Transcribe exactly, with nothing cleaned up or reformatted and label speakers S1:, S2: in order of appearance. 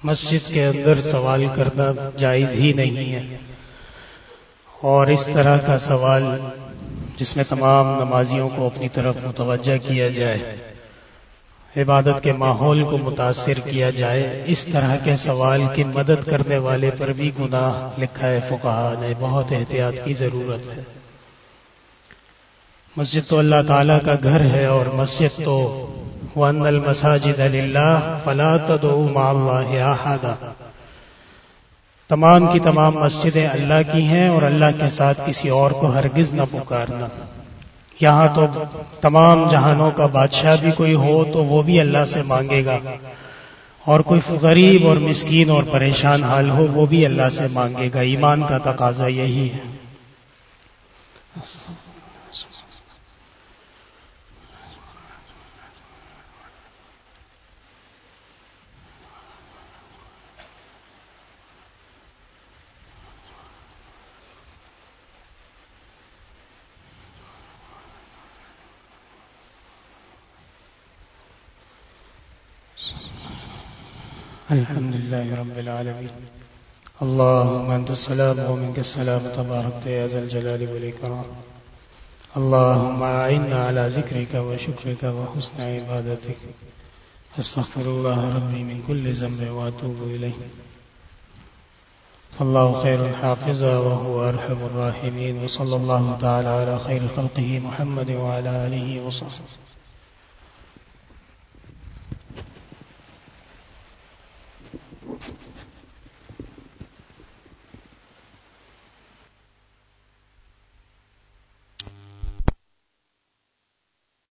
S1: मस्जिद के अंदर सवाल करना जायज़ ही नहीं है। और इस तरह का सवाल जिसमें तमाम नमाजियों को अपनी तरफ मुतवज्जा किया जाए, इबादत के माहौल को मुतासिर किया जाए, इस तरह के सवाल की मदद करने वाले पर भी गुनाह लिखा है फुक़हा ने। बहुत एहतियात की जरूरत है। मस्जिद तो अल्लाह ताला का घर है और मस्जिद तो वअन्नल मसाजिद लिल्लाह फला तदउ मअल्लाहि अहदा, तमाम की तमाम मस्जिदें अल्लाह की हैं और अल्लाह के साथ किसी और को हरगिज न पुकारना। यहाँ तो तमाम जहानों का बादशाह भी कोई हो तो वो भी अल्लाह से मांगेगा, और कोई गरीब और मिस्कीन और परेशान हाल हो वो भी अल्लाह से मांगेगा। ईमान का तकाजा यही है। अल्हम्दुलिल्लाहि रब्बिल आलमीन। अल्लाहुम्मा अंतस्सलाम व मिनकस्सलाम तबारकत या ज़ल जलाली वल इकराम। अल्लाहुम्मा अइन्ना अला ज़िक्रिका व शुक्रिका व हुस्नि इबादतिक। अस्तग़फिरुल्लाह रब्बी मिन कुल्लि ज़ंबि व अतूबु इलैहि। फल्लाहु खैरुल हाफ़िज़ा व हुवा अरहमुर राहिमीन। व सल्लल्लाहु तआला अला खैरि ख़ल्क़िही मुहम्मद व अला आलिहि व सहबिहि।